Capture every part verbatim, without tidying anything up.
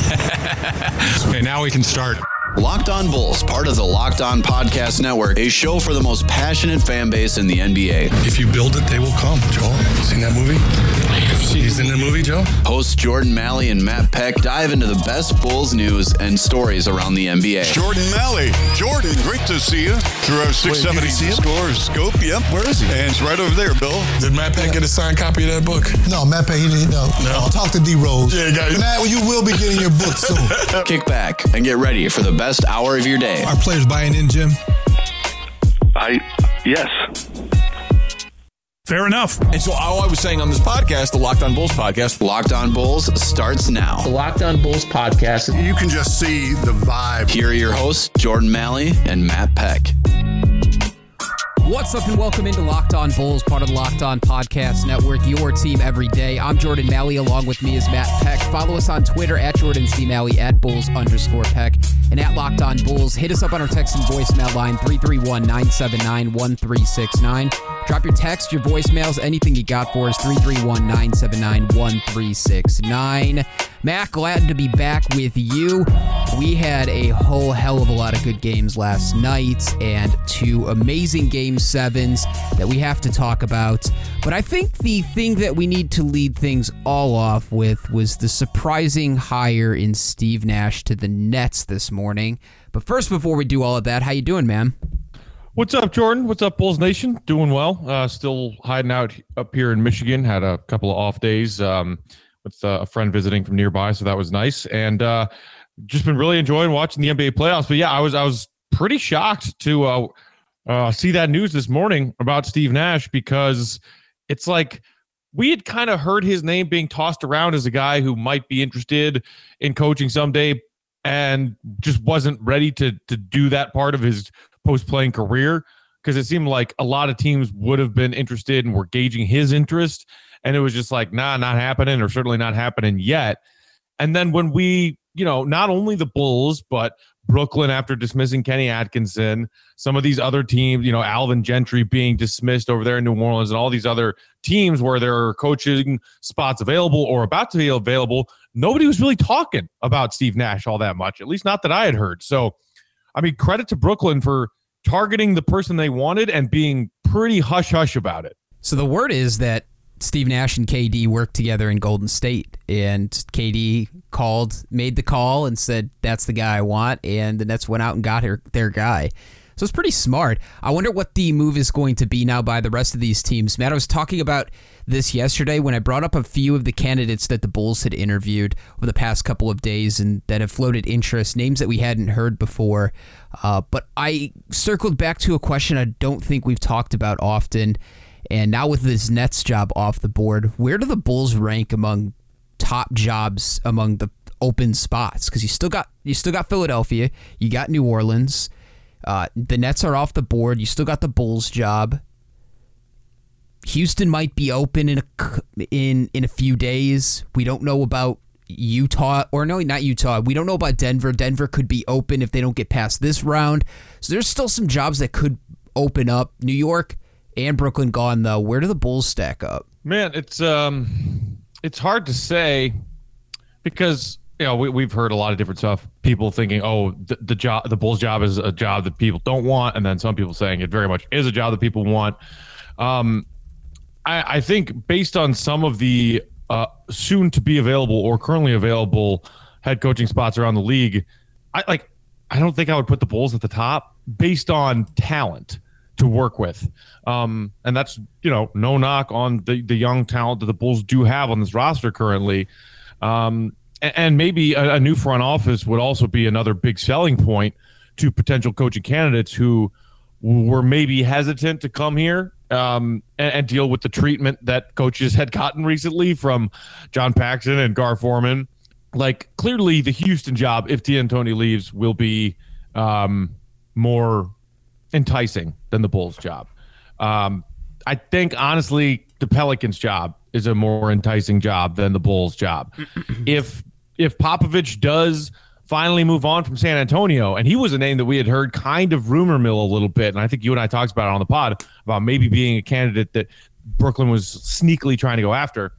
Okay, now we can start. Locked On Bulls, part of the Locked On Podcast Network, a show for the most passionate fan base in the N B A. If you build it, they will come. Joel, you seen that movie? He's in the movie, Joe? Hosts Jordan Malley and Matt Peck dive into the best Bulls news and stories around the N B A. Jordan Malley. Jordan, great to see you. Through our six seventy score scope. Yep. Where is he? And it's right over there, Bill. Did Matt Peck get a signed copy of that book? No, Matt Peck, he didn't. No. No. I'll talk to D Rose. Yeah, got it. Matt, you will be getting your book soon. Kick back and get ready for the best hour of your day. Are players buying in, Jim? I, yes. Fair enough. And so all I was saying on this podcast, the Locked On Bulls podcast. Locked On Bulls starts now. The Locked On Bulls podcast. You can just see the vibe. Here are your hosts, Jordan Malley and Matt Peck. What's up and welcome into Locked On Bulls, part of the Locked On Podcast Network, your team every day. I'm Jordan Malley, along with me is Matt Peck. Follow us on Twitter at Jordan C. Malley, at Bulls underscore Peck, and at Locked On Bulls. Hit us up on our text and voicemail line, three three one, nine seven nine, one three six nine. Drop your text, your voicemails, anything you got for us, three three one, nine seven nine, one three six nine. Matt, glad to be back with you. We had a whole hell of a lot of good games last night and two amazing game sevens that we have to talk about. But I think the thing that we need to lead things all off with was the surprising hire in Steve Nash to the Nets this morning. But first, before we do all of that, how you doing, man? What's up, Jordan? What's up, Bulls Nation? Doing well. Uh, still hiding out up here in Michigan. Had a couple of off days um, with uh, a friend visiting from nearby, so that was nice. And uh, just been really enjoying watching the N B A playoffs. But yeah, I was I was pretty shocked to uh, uh, see that news this morning about Steve Nash, because it's like we had kind of heard his name being tossed around as a guy who might be interested in coaching someday, and just wasn't ready to to do that part of his post-playing career, because it seemed like a lot of teams would have been interested and were gauging his interest, and it was just like, nah, not happening, or certainly not happening yet. And then when we, you know, not only the Bulls, but Brooklyn after dismissing Kenny Atkinson, some of these other teams, you know, Alvin Gentry being dismissed over there in New Orleans, and all these other teams where there are coaching spots available or about to be available, nobody was really talking about Steve Nash all that much, at least not that I had heard. So, I mean, credit to Brooklyn for targeting the person they wanted and being pretty hush-hush about it. So the word is that Steve Nash and K D worked together in Golden State, and K D called, made the call and said, that's the guy I want, and the Nets went out and got her, their guy. So it's pretty smart. I wonder what the move is going to be now by the rest of these teams. Matt, I was talking about this yesterday when I brought up a few of the candidates that the Bulls had interviewed over the past couple of days and that have floated interest, names that we hadn't heard before. Uh, but I circled back to a question I don't think we've talked about often. And now with this Nets job off the board, where do the Bulls rank among top jobs among the open spots? Because you still got you still got Philadelphia, you got New Orleans. Uh, the Nets are off the board. You still got the Bulls job. Houston might be open in a, in in a few days. We don't know about Utah, or no, not Utah. We don't know about Denver. Denver could be open if they don't get past this round. So there's still some jobs that could open up. New York and Brooklyn gone, though. Where do the Bulls stack up? Man, it's um, it's hard to say, because you know, we, we've heard a lot of different stuff. People thinking, oh, the, the job, the Bulls job is a job that people don't want. And then some people saying it very much is a job that people want. Um, I, I think based on some of the uh, soon to be available or currently available head coaching spots around the league, I like, I don't think I would put the Bulls at the top based on talent to work with. Um, and that's, you know, no knock on the, the young talent that the Bulls do have on this roster currently. Um, And maybe a, a new front office would also be another big selling point to potential coaching candidates who were maybe hesitant to come here um, and, and deal with the treatment that coaches had gotten recently from John Paxson and Gar Forman. Like, clearly the Houston job, if D'Antoni leaves, will be um, more enticing than the Bulls job. Um, I think, honestly, the Pelicans job is a more enticing job than the Bulls job. If if Popovich does finally move on from San Antonio, and he was a name that we had heard kind of rumor mill a little bit, and I think you and I talked about it on the pod, about maybe being a candidate that Brooklyn was sneakily trying to go after.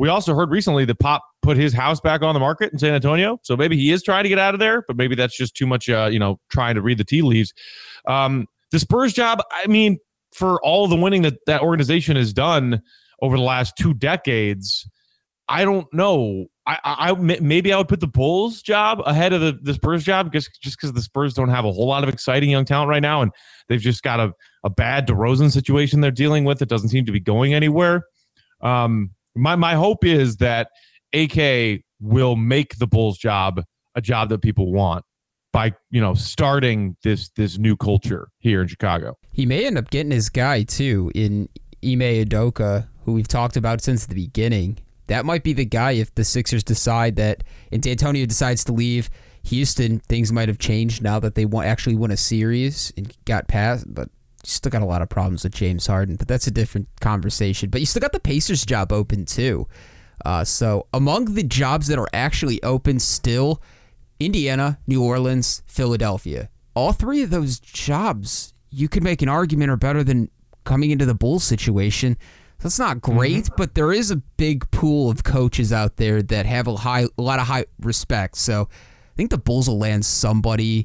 we also heard recently that Pop put his house back on the market in San Antonio. So maybe he is trying to get out of there, but maybe that's just too much, uh, you know, trying to read the tea leaves. Um, the Spurs job, I mean, for all of the winning that that organization has done over the last two decades, I don't know. I, I maybe I would put the Bulls job ahead of the, the Spurs job just just because the Spurs don't have a whole lot of exciting young talent right now, and they've just got a, a bad DeRozan situation they're dealing with. It doesn't seem to be going anywhere. Um, my my hope is that A K will make the Bulls job a job that people want by, you know, starting this this new culture here in Chicago. He may end up getting his guy too in Ime Udoka, who we've talked about since the beginning. That might be the guy if the Sixers decide that, and D'Antonio decides to leave Houston, things might have changed now that they won, actually won a series and got past, but you still got a lot of problems with James Harden, but that's a different conversation. But you still got the Pacers job open too. Uh, so among the jobs that are actually open still, Indiana, New Orleans, Philadelphia. All three of those jobs, you could make an argument are better than coming into the Bulls situation. That's not great, mm-hmm. but there is a big pool of coaches out there that have a high, a lot of high respect. So I think the Bulls will land somebody.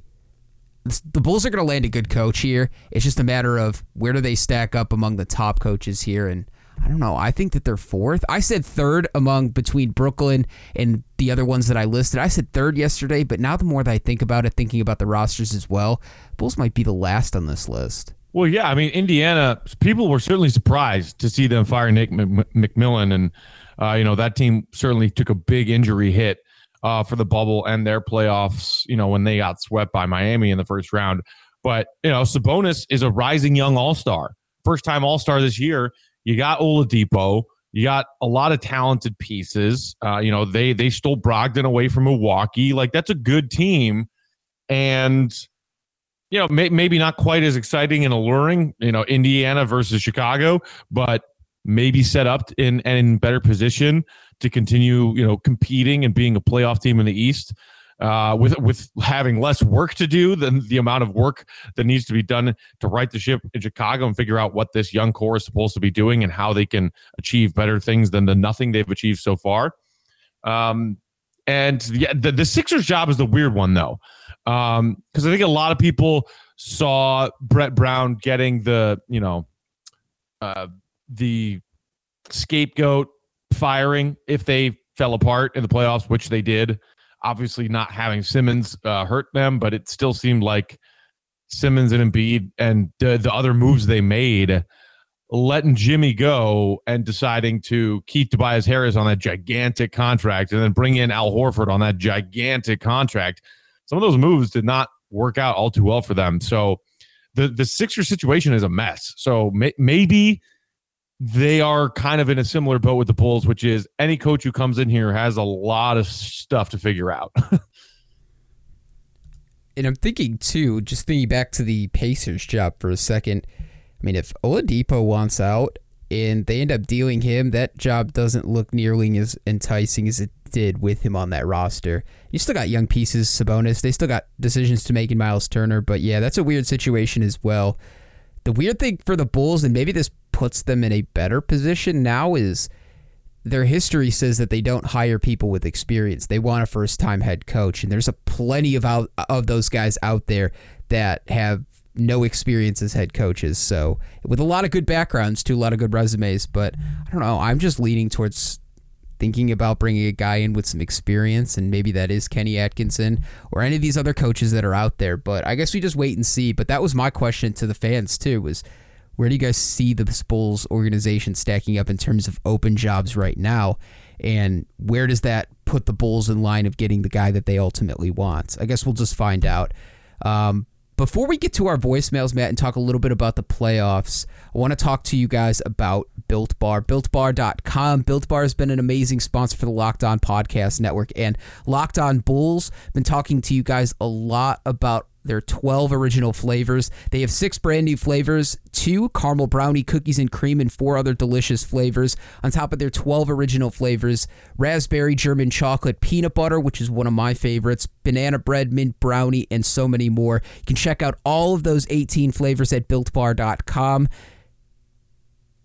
The Bulls are going to land a good coach here. It's just a matter of where do they stack up among the top coaches here. And I don't know. I think that they're fourth. I said third among between Brooklyn and the other ones that I listed. I said third yesterday, but now the more that I think about it, thinking about the rosters as well, Bulls might be the last on this list. Well, yeah, I mean, Indiana, people were certainly surprised to see them fire Nick McMillan, and uh, you know, that team certainly took a big injury hit uh, for the bubble and their playoffs, you know, when they got swept by Miami in the first round. But, you know, Sabonis is a rising young all-star, first-time all-star this year. You got Oladipo, you got a lot of talented pieces. Uh, you know, they they stole Brogdon away from Milwaukee. Like, that's a good team, and you know, may, maybe not quite as exciting and alluring, you know, Indiana versus Chicago, but maybe set up in and in better position to continue, you know, competing and being a playoff team in the East, uh, with with having less work to do than the amount of work that needs to be done to right the ship in Chicago and figure out what this young core is supposed to be doing and how they can achieve better things than the nothing they've achieved so far. Um, and yeah, the, the Sixers job is the weird one though. Um, because I think a lot of people saw Brett Brown getting the, you know, uh, the scapegoat firing if they fell apart in the playoffs, which they did. Obviously, not having Simmons uh, hurt them, but it still seemed like Simmons and Embiid and the, the other moves they made, letting Jimmy go and deciding to keep Tobias Harris on that gigantic contract and then bring in Al Horford on that gigantic contract. Some of those moves did not work out all too well for them. So the, the Sixers situation is a mess. So may, maybe they are kind of in a similar boat with the Bulls, which is any coach who comes in here has a lot of stuff to figure out. And I'm thinking, too, just thinking back to the Pacers job for a second. I mean, if Oladipo wants out and they end up dealing him, that job doesn't look nearly as enticing as it did with him on that roster. You still got young pieces, Sabonis. They still got decisions to make in Miles Turner. But, yeah, that's a weird situation as well. The weird thing for the Bulls, and maybe this puts them in a better position now, is their history says that they don't hire people with experience. They want a first-time head coach, and there's a plenty of out, of those guys out there that have no experience as head coaches. So with a lot of good backgrounds, too, a lot of good resumes. But I don't know. I'm just leaning towards thinking about bringing a guy in with some experience, and maybe that is Kenny Atkinson or any of these other coaches that are out there. But I guess we just wait and see. But that was my question to the fans, too, was where do you guys see the Bulls organization stacking up in terms of open jobs right now? And where does that put the Bulls in line of getting the guy that they ultimately want? I guess we'll just find out. Um, Before we get to our voicemails, Matt, and talk a little bit about the playoffs, I want to talk to you guys about Built Bar. Built Bar dot com. Built Bar has been an amazing sponsor for the Locked On Podcast Network. And Locked On Bulls, been talking to you guys a lot about their twelve original flavors. They have six brand new flavors, two caramel brownie, cookies and cream, and four other delicious flavors. On top of their twelve original flavors, raspberry, German chocolate, peanut butter, which is one of my favorites, banana bread, mint brownie, and so many more. You can check out all of those eighteen flavors at Built Bar dot com.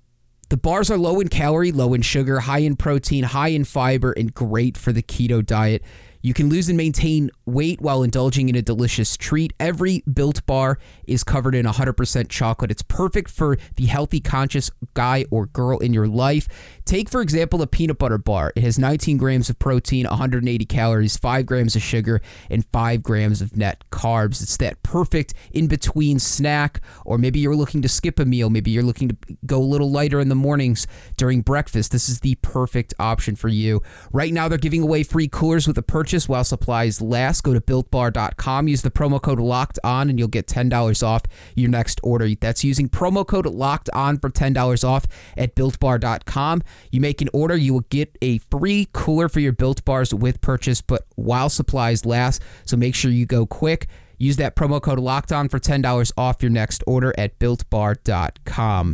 The bars are low in calorie, low in sugar, high in protein, high in fiber, and great for the keto diet. You can lose and maintain weight while indulging in a delicious treat. Every Built Bar is covered in one hundred percent chocolate. It's perfect for the healthy, conscious guy or girl in your life. Take, for example, a peanut butter bar. It has nineteen grams of protein, one hundred eighty calories, five grams of sugar, and five grams of net carbs. It's that perfect in-between snack, or maybe you're looking to skip a meal. Maybe you're looking to go a little lighter in the mornings during breakfast. This is the perfect option for you. Right now, they're giving away free coolers with a purchase while supplies last. Go to built bar dot com. Use the promo code LOCKED ON, and you'll get ten dollars off your next order. That's using promo code LOCKED ON for ten dollars off at built bar dot com. You make an order, you will get a free cooler for your Built Bars with purchase, but while supplies last, so make sure you go quick. Use that promo code LOCKED ON for ten dollars off your next order at built bar dot com.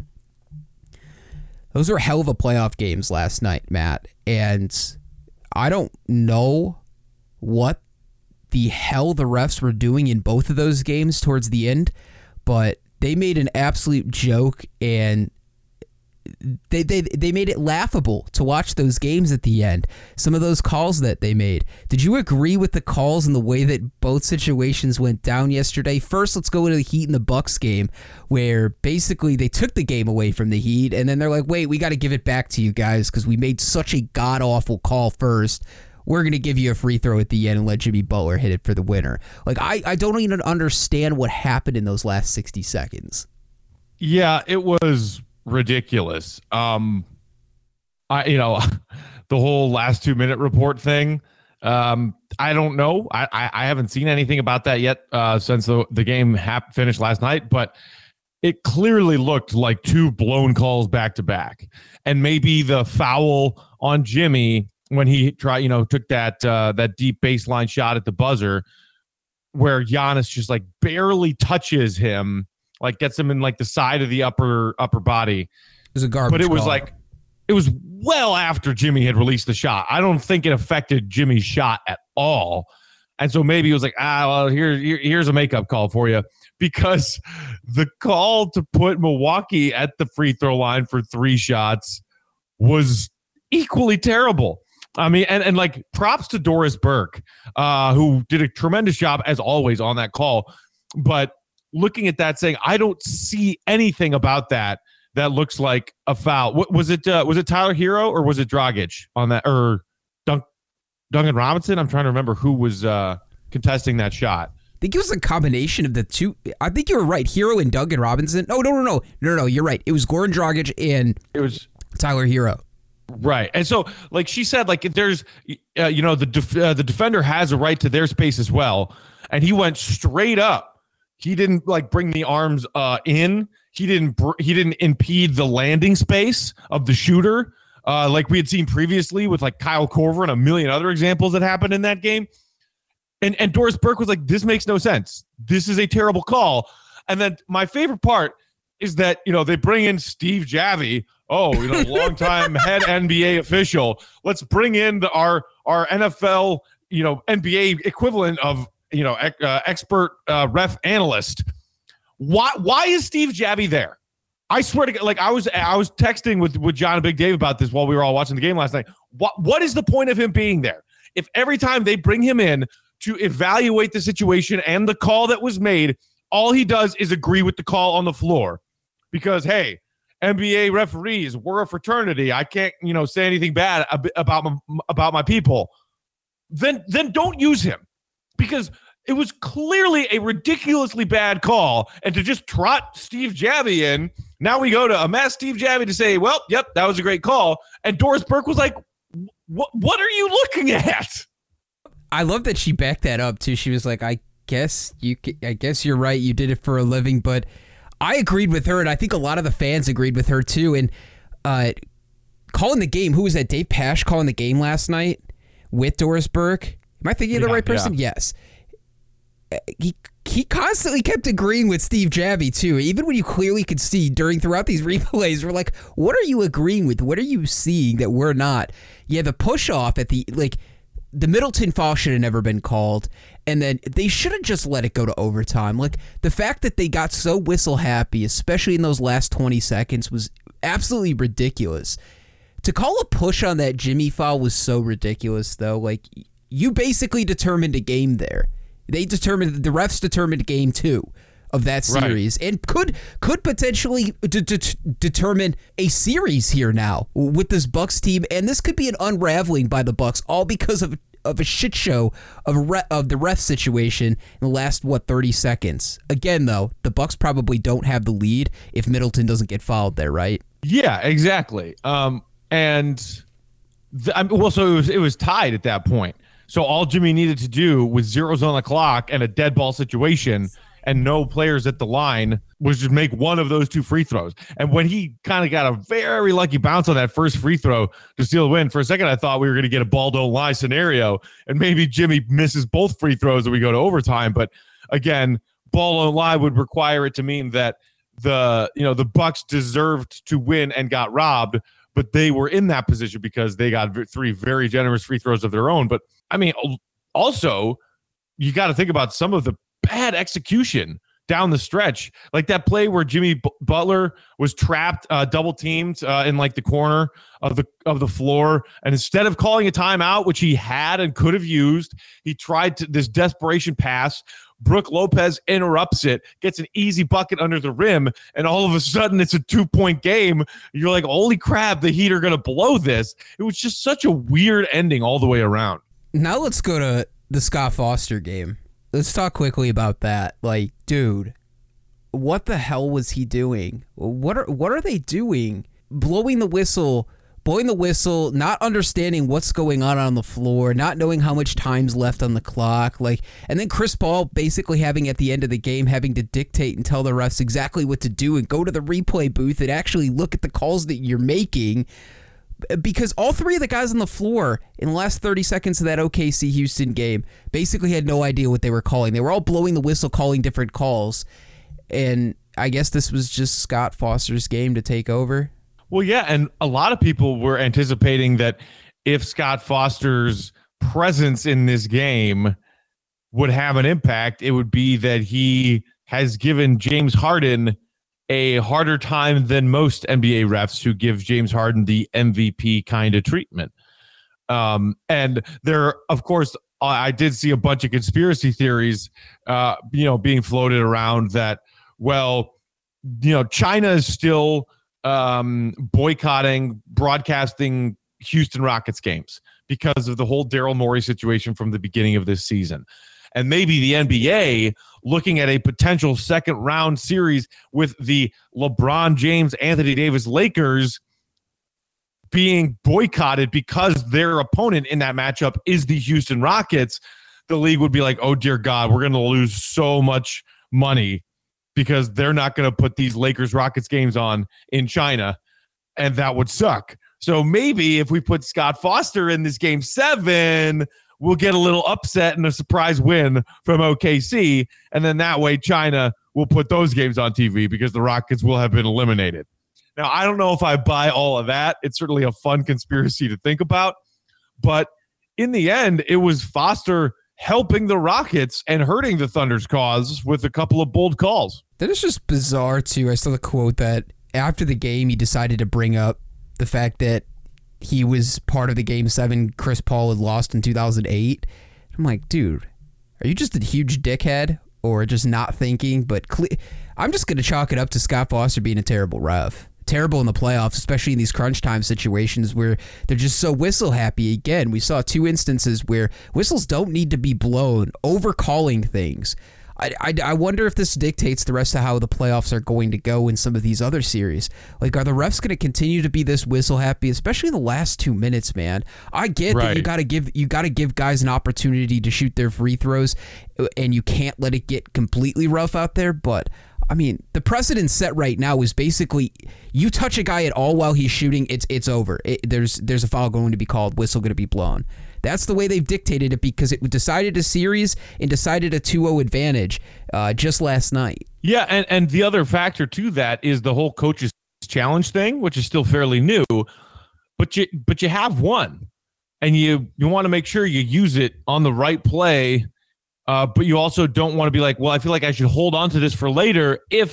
Those were hell of a playoff games last night, Matt, and I don't know what the hell the refs were doing in both of those games towards the end, but they made an absolute joke, and they they they made it laughable to watch those games at the end. Some of those calls that they made. Did you agree with the calls and the way that both situations went down yesterday? First, let's go into the Heat and the Bucks game, where basically they took the game away from the Heat, and then they're like, wait, we got to give it back to you guys because we made such a god-awful call first. We're going to give you a free throw at the end and let Jimmy Butler hit it for the winner. Like, I, I don't even understand what happened in those last sixty seconds. Yeah, it was ridiculous. Um, I, you know, the whole last two minute report thing. Um, I don't know. I, I, I haven't seen anything about that yet uh, since the, the game hap- finished last night, but it clearly looked like two blown calls back to back. And maybe the foul on Jimmy when he tried, you know, took that uh, that deep baseline shot at the buzzer where Giannis just like barely touches him, like gets him in like the side of the upper upper body. It was a garbage But it was call. like, it was well after Jimmy had released the shot. I don't think it affected Jimmy's shot at all. And so maybe it was like, ah, well, here, here here's a makeup call for you, because the call to put Milwaukee at the free throw line for three shots was equally terrible. I mean, and, and like props to Doris Burke, uh, who did a tremendous job as always on that call. But looking at that, saying, I don't see anything about that that looks like a foul. What was it? Uh, was it Tyler Hero or was it Dragic on that, or Dunk, Duncan Robinson? I'm trying to remember who was uh, contesting that shot. I think it was a combination of the two. I think you were right. Hero and Duncan Robinson. No, no, no, no, no, no. You're right. It was Goran Dragic and it was Tyler Hero. Right. And so, like she said, like if there's, uh, you know, the def- uh, the defender has a right to their space as well. And he went straight up. He didn't like bring the arms uh, in. He didn't. Br- he didn't impede the landing space of the shooter, uh, like we had seen previously with like Kyle Korver and a million other examples that happened in that game. And and Doris Burke was like, "This makes no sense. This is a terrible call." And then my favorite part is that, you know, they bring in Steve Javie. Oh, you know, longtime head N B A official. Let's bring in the, our our N F L, you know, N B A equivalent of, you know, ec- uh, expert uh, ref analyst. Why why is Steve Javie there? I swear to God, like I was I was texting with, with John and Big Dave about this while we were all watching the game last night. What what is the point of him being there? If every time they bring him in to evaluate the situation and the call that was made, all he does is agree with the call on the floor, because hey, N B A referees, we're a fraternity. I can't, you know, say anything bad ab- about my, about my people. Then, then don't use him, because it was clearly a ridiculously bad call. And to just trot Steve Javie in, now we go to a mass Steve Javie to say, well, yep, that was a great call. And Doris Burke was like, what, what are you looking at? I love that she backed that up too. She was like, I guess you, I guess you're right. You did it for a living, but I agreed with her, and I think a lot of the fans agreed with her too. And uh, calling the game, who was that? Dave Pasch calling the game last night with Doris Burke. Am I thinking of the Yeah, right person? yeah. Yes. He he constantly kept agreeing with Steve Javie too, even when you clearly could see during throughout these replays. We're like, what are you agreeing with? What are you seeing that we're not? Yeah, the push off at the like. The Middleton foul should have never been called, and then they should have just let it go to overtime. Like, the fact that they got so whistle happy, especially in those last twenty seconds, was absolutely ridiculous. To call a push on that Jimmy foul was so ridiculous, though. Like, you basically determined a game there. They determined, the refs determined game two of that series, right, and could could potentially d- d- determine a series here now with this Bucks team, and this could be an unraveling by the Bucks, all because of of a shit show of a re- of the ref situation in the last what thirty seconds. Again, though, the Bucks probably don't have the lead if Middleton doesn't get fouled there, right? Yeah, exactly. Um, and the, I mean, well, so it was it was tied at that point. So all Jimmy needed to do with zeros on the clock and a dead ball situation and no players at the line was just make one of those two free throws. And when he kind of got a very lucky bounce on that first free throw to steal the win, for a second I thought we were going to get a ball don't lie scenario and maybe Jimmy misses both free throws and we go to overtime. But again, ball don't lie would require it to mean that the, you know, the Bucks deserved to win and got robbed, but they were in that position because they got three very generous free throws of their own. But I mean, also you got to think about some of the bad execution down the stretch, like that play where Jimmy B- Butler was trapped, uh, double teamed uh, in like the corner of the of the floor, and instead of calling a timeout, which he had and could have used, he tried to this desperation pass. Brook Lopez interrupts it, gets an easy bucket under the rim, and all of a sudden it's a two-point game. You're like, holy crap, the Heat are going to blow this. It was just such a weird ending all the way around. Now let's go to the Scott Foster game. Let's talk quickly about that. Like, dude, what the hell was he doing? What are what are they doing? Blowing the whistle, blowing the whistle, not understanding what's going on on the floor, not knowing how much time's left on the clock. Like, and then Chris Paul basically having at the end of the game having to dictate and tell the refs exactly what to do and go to the replay booth and actually look at the calls that you're making. Because all three of the guys on the floor in the last thirty seconds of that O K C Houston game basically had no idea what they were calling. They were all blowing the whistle, calling different calls. And I guess this was just Scott Foster's game to take over. Well, yeah, and a lot of people were anticipating that if Scott Foster's presence in this game would have an impact, it would be that he has given James Harden a harder time than most N B A refs who give James Harden the M V P kind of treatment. Um, and there, of course, I did see a bunch of conspiracy theories, uh, you know, being floated around that, well, you know, China is still um, boycotting, broadcasting Houston Rockets games because of the whole Daryl Morey situation from the beginning of this season. And maybe the N B A looking at a potential second round series with the LeBron James, Anthony Davis Lakers being boycotted because their opponent in that matchup is the Houston Rockets. The league would be like, oh, dear God, we're going to lose so much money because they're not going to put these Lakers Rockets games on in China. And that would suck. So maybe if we put Scott Foster in this game seven, we'll get a little upset and a surprise win from O K C. And then that way China will put those games on T V because the Rockets will have been eliminated. Now, I don't know if I buy all of that. It's certainly a fun conspiracy to think about. But in the end, it was Foster helping the Rockets and hurting the Thunder's cause with a couple of bold calls. That is just bizarre, too. I saw the quote that after the game, he decided to bring up the fact that he was part of the game seven Chris Paul had lost in two thousand eight. I'm like, dude, are you just a huge dickhead or just not thinking? But cle- I'm just going to chalk it up to Scott Foster being a terrible ref. Terrible in the playoffs, especially in these crunch time situations where they're just so whistle happy. Again, we saw two instances where whistles don't need to be blown, over calling things. I, I, I wonder if this dictates the rest of how the playoffs are going to go in some of these other series. Like, are the refs going to continue to be this whistle happy, especially in the last two minutes, man? I get right. that you got to give you got to give guys an opportunity to shoot their free throws, and you can't let it get completely rough out there. But I mean, the precedent set right now is basically you touch a guy at all while he's shooting, it's it's over. It, there's there's a foul going to be called, whistle going to be blown. That's the way they've dictated it because it decided a series and decided a two oh advantage uh, just last night. Yeah, and, and the other factor to that is the whole coach's challenge thing, which is still fairly new, but you but you have one, and you you want to make sure you use it on the right play, uh, but you also don't want to be like, well, I feel like I should hold on to this for later if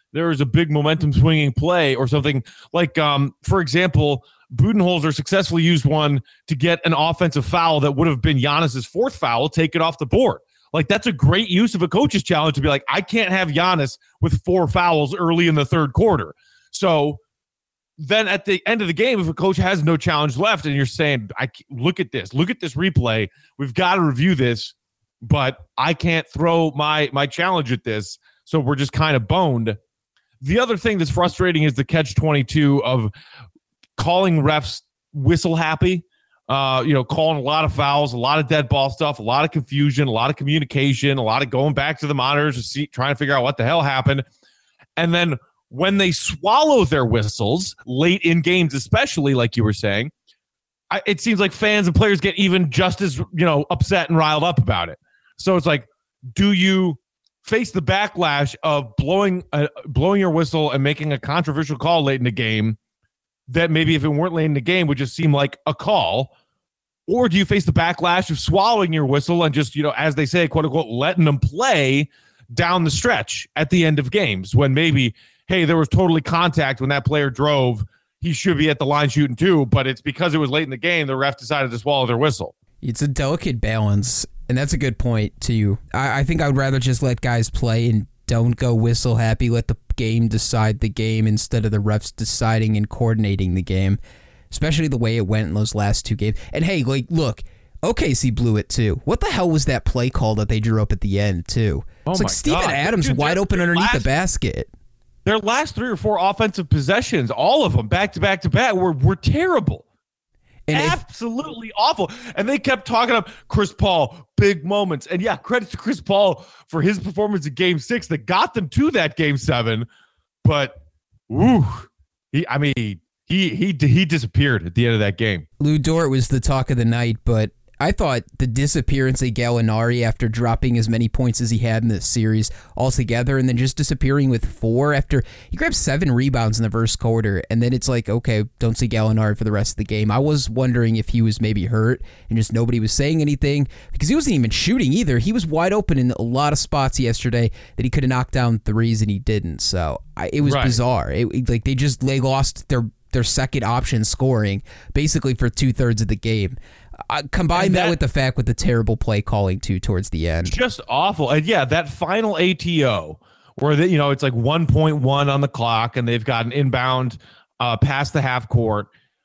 there is a big momentum swinging play or something like, um, for example, Budenholzer successfully used one to get an offensive foul that would have been Giannis's fourth foul, take it off the board. Like, that's a great use of a coach's challenge to be like, I can't have Giannis with four fouls early in the third quarter. So then at the end of the game, if a coach has no challenge left and you're saying, I look at this, look at this replay, we've got to review this, but I can't throw my my challenge at this, so we're just kind of boned. The other thing that's frustrating is the catch twenty-two of calling refs whistle happy, uh, you know, calling a lot of fouls, a lot of dead ball stuff, a lot of confusion, a lot of communication, a lot of going back to the monitors to see, trying to figure out what the hell happened. And then when they swallow their whistles late in games, especially like you were saying, I, it seems like fans and players get even just as, you know, upset and riled up about it. So it's like, do you face the backlash of blowing uh, blowing your whistle and making a controversial call late in the game that maybe if it weren't late in the game would just seem like a call? Or do you face the backlash of swallowing your whistle and just, you know, as they say, quote unquote, letting them play down the stretch at the end of games when maybe, hey, there was totally contact when that player drove, he should be at the line shooting too, but it's because it was late in the game, the ref decided to swallow their whistle. It's a delicate balance, and that's a good point too. I, I think I would rather just let guys play and don't go whistle happy, let the game decide the game instead of the refs deciding and coordinating the game, especially the way it went in those last two games. And hey, like, look, O K C blew it too. What the hell was that play call that they drew up at the end too? Oh it's like my Steven God. Adams Dude, wide open underneath last, the basket. Their last three or four offensive possessions, all of them back to back to back, were were terrible. And absolutely if, awful. And they kept talking up Chris Paul, big moments. And yeah, credit to Chris Paul for his performance in game six that got them to that game seven. But, woo, he, I mean, he he he disappeared at the end of that game. Lou Dort was the talk of the night, but I thought the disappearance of Gallinari after dropping as many points as he had in this series altogether and then just disappearing with four after he grabbed seven rebounds in the first quarter, and then it's like, okay, don't see Gallinari for the rest of the game. I was wondering if he was maybe hurt and just nobody was saying anything because he wasn't even shooting either. He was wide open in a lot of spots yesterday that he could have knocked down threes and he didn't. So I, it was right. bizarre. It, it, like they just they lost their their second option scoring basically for two thirds of the game. Uh, combine that, that with the fact with the terrible play calling too towards the end. Just awful. And yeah, that final A T O where they, you know, it's like one point one on the clock and they've got an inbound uh, past the half court.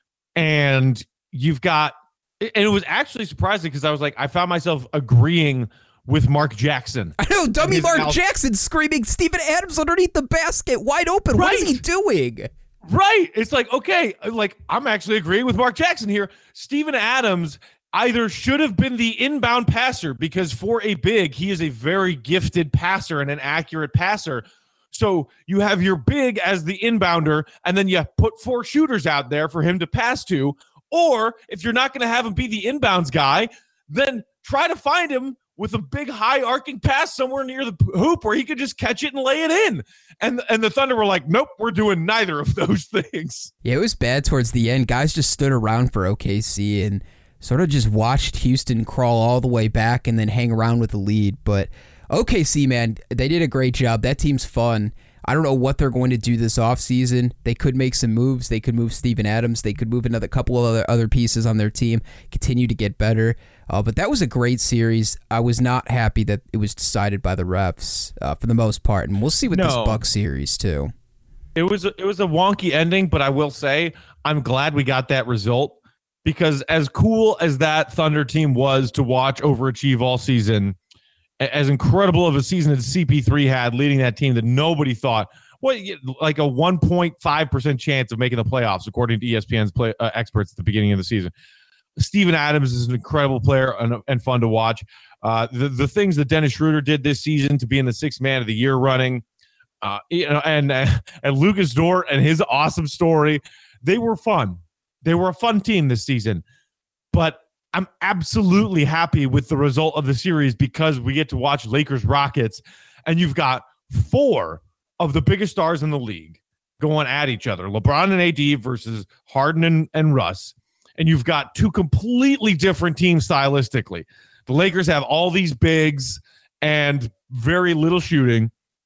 And you've got, and it was actually surprising because I was like, I found myself agreeing with Mark Jackson. I know, dummy Mark out- Jackson screaming Steven Adams underneath the basket wide open. Right. What is he doing? Right. It's like, okay, like I'm actually agreeing with Mark Jackson here. Steven Adams either should have been the inbound passer because for a big, he is a very gifted passer and an accurate passer. So you have your big as the inbounder, and then you put four shooters out there for him to pass to. Or if you're not going to have him be the inbounds guy, then try to find him with a big high arcing pass somewhere near the hoop where he could just catch it and lay it in. And and the Thunder were like, nope, we're doing neither of those things. Yeah, it was bad towards the end. Guys just stood around for O K C and sort of just watched Houston crawl all the way back and then hang around with the lead. But O K C, man, they did a great job. That team's fun. I don't know what they're going to do this offseason. They could make some moves. They could move Steven Adams. They could move another couple of other, other pieces on their team, continue to get better. Uh, but that was a great series. I was not happy that it was decided by the refs uh, for the most part. And we'll see with no. this Bucks series, too. It was, a, it was a wonky ending, but I will say I'm glad we got that result because as cool as that Thunder team was to watch overachieve all season, as incredible of a season as C P three had leading that team that nobody thought, what, like a one point five percent chance of making the playoffs, according to E S P N's play, uh, experts at the beginning of the season. Steven Adams is an incredible player and, and fun to watch. Uh, the, the things that Dennis Schroeder did this season to be in the sixth man of the year running, uh, you know, and, uh, and Lucas Dort and his awesome story, they were fun. They were a fun team this season. But I'm absolutely happy with the result of the series because we get to watch Lakers Rockets, and you've got four of the biggest stars in the league going at each other. LeBron and A D versus Harden and, and Russ. And you've got two completely different teams stylistically. The Lakers have all these bigs and very little shooting.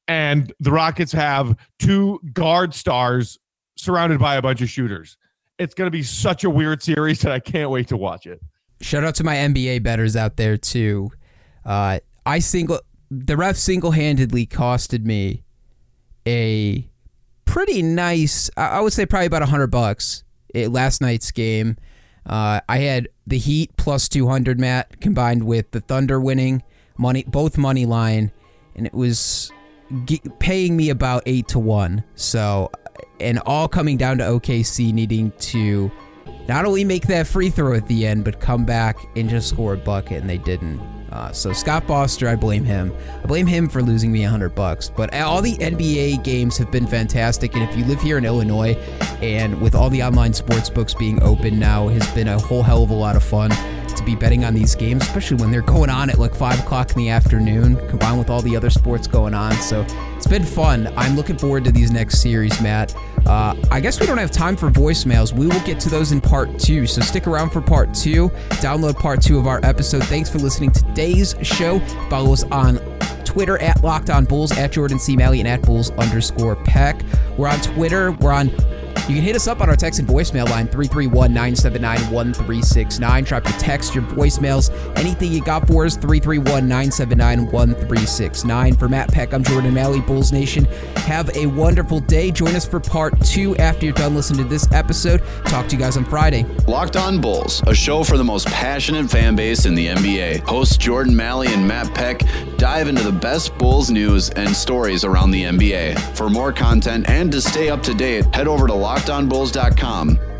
and the Rockets have two guard stars surrounded by a bunch of shooters. It's going to be such a weird series that I can't wait to watch it. Shout out to my N B A bettors out there too. Uh, I single the ref single-handedly costed me a pretty nice, I would say probably about a hundred bucks at last night's game. Uh, I had the Heat plus two hundred, Matt, combined with the Thunder winning money, both money line, and it was g- paying me about eight to one. So, and all coming down to O K C needing to not only make that free throw at the end, but come back and just score a bucket, and they didn't. Uh, so Scott Foster, I blame him. I blame him for losing me a hundred bucks. But all the N B A games have been fantastic, and if you live here in Illinois, and with all the online sports books being open now, it has been a whole hell of a lot of fun to be betting on these games, especially when they're going on at like five o'clock in the afternoon, combined with all the other sports going on. So it's been fun. I'm looking forward to these next series, Matt. Uh, I guess we don't have time for voicemails. We will get to those in part two, so stick around for part two. Download part two of our episode. Thanks for listening to today's show. Follow us on Twitter at Locked On Bulls, at Jordan C. Malley, and at Bulls underscore Peck. We're on Twitter. We're on... You can hit us up on our text and voicemail line, three three one, nine seven nine, one three six nine. Drop your text, your voicemails, anything you got for us, three three one, nine seven nine, one three six nine. For Matt Peck, I'm Jordan Malley, Bulls Nation. Have a wonderful day. Join us for part two after you're done listening to this episode. Talk to you guys on Friday. Locked On Bulls, a show for the most passionate fan base in the N B A. Hosts Jordan Malley and Matt Peck dive into the best Bulls news and stories around the N B A. For more content and to stay up to date, head over to locked on bulls dot com.